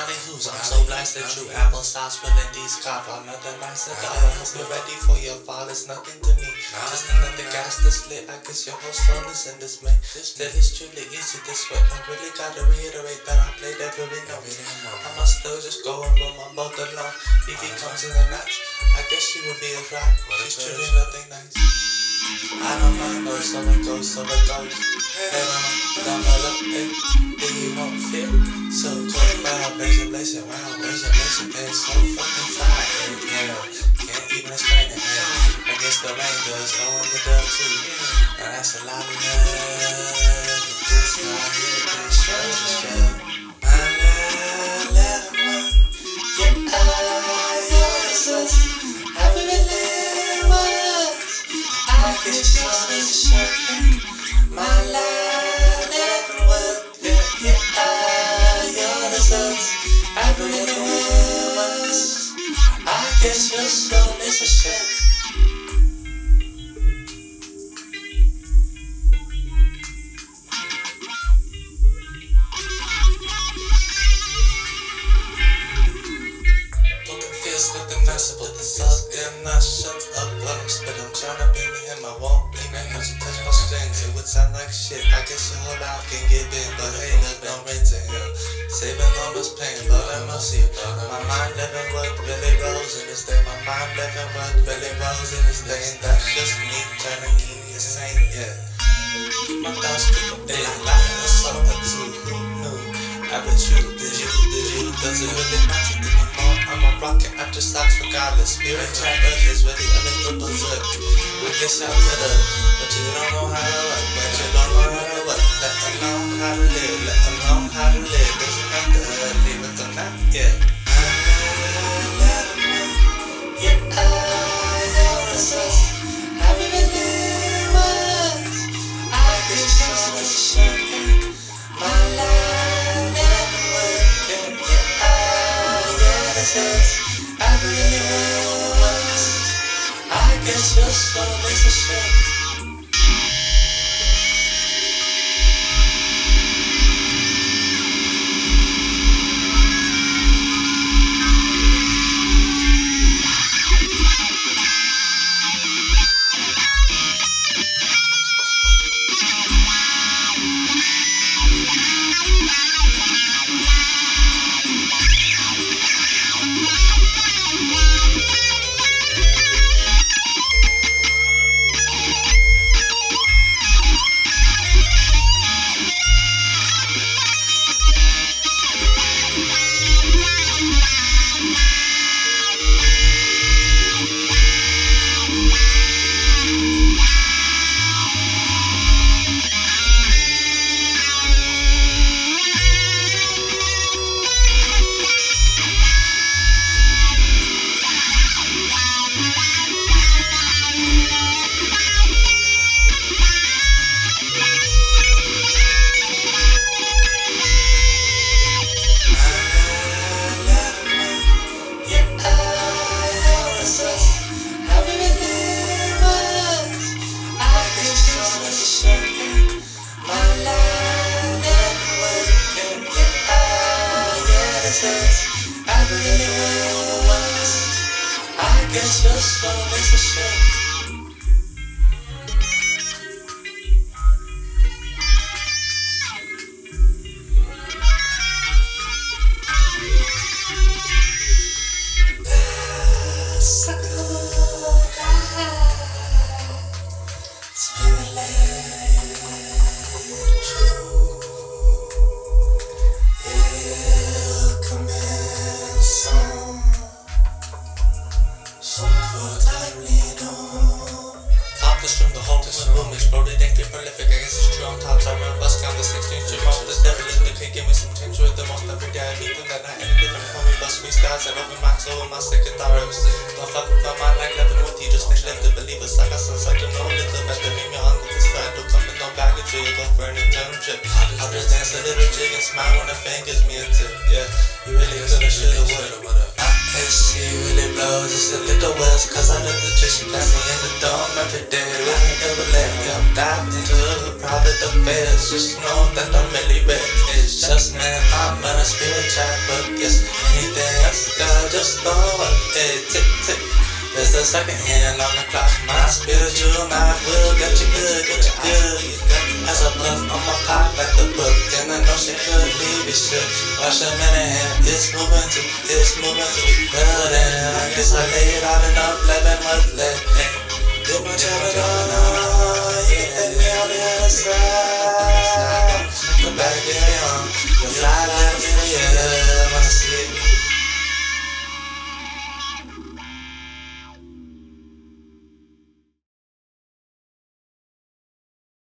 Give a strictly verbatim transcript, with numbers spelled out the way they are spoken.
Valley Who's. I'm so blessed that you applesauce filling these cop. I'm not that nice at all. I hope you're ready for your fall. It's nothing to me. Just another gas that's lit. I guess your whole soul is in this man. Still, it's truly easy this way. I really gotta reiterate that I played every note. I must still just go and roll my boat alone. If he comes in the night, I guess she would be a fly. She's truly nothing nice. I don't mind, but so it goes, so it goes. Head on, down my lip, eh? Then you won't feel so cold. Wow, blazing, blazing, wow, blazing, blazing. It's so fucking fly, eh? Yeah, can't even explain it, yeah. I guess the rain does go in the dub too. Now that's a lot of love. Just not here, this shows the show. My love, love one. Yeah, I, yours, us. I really was. I guess yours is a shirt. My life never was. Yeah, yeah, I, yours, us. I really was. I guess your soul is a shirt. Looking nice, I put the sauce in, I shut up when I'm spit. I'm tryna be with him, I won't blink. When she touch my strings, it would sound like shit. I guess your whole life can get big, but hey, look, don't rent to him. Saving all this pain, Lord have mercy. My mind living what really rose in this day. My mind living what really rose in this day. And that's just me trying to keep me insane, yeah. My thoughts keep a day, lying with something too. Who knew? I bet you, did you, did you? Does it really matter anymore? I'm a rocket after socks regardless. Spirit tracker is really a little berserk. I guess I could've, but you don't know how to work. But you don't know how to work. Let them know how to live. Let them know how to live. Doesn't have to leave it or not, yeah. Yeah, I yours us. I really was. I guess yours was a shirt. My life never worked. Yeah, I yours us. I really was. I guess your soul is a shirt. I really was. I guess your soul is a shirt. From the home to the boom, exploded and get prolific. I guess it's true, I'm top side, I'm bust down the sixteen strip off the devil in the pig. Give me some change with the most every day. I beat them that night, any different for me. Bust freestyles, I open my soul with my second thought. I was don't fuck with my mind like living with you. Just think left to believe us. I got some side to know a little better. Leave me on the side. Don't come with no baggage, you go for an internal trip. I'll just dance a little jig and smile when a fan gives me a tip. Yeah, you really could've, should've, would've. And she really blows just a little wells, cause I love the chick, she pass me in the dome every day. I ain't never let me up, dive into her private affairs. Just know that I'm really bad. It's just man, I'm on a spirit chat, but yes, anything else, God, just throw it. Hey, tick, tick. There's a second hand on the clock. My spiritual mind will get you good, get you good. As a bluff on my pop like the book, and I know she could leave it shook. Watch a minute hand, it's moving too, it's moving too. Well then, I guess I laid out enough, eleven months left. Did my job at all, you can take me on the other side.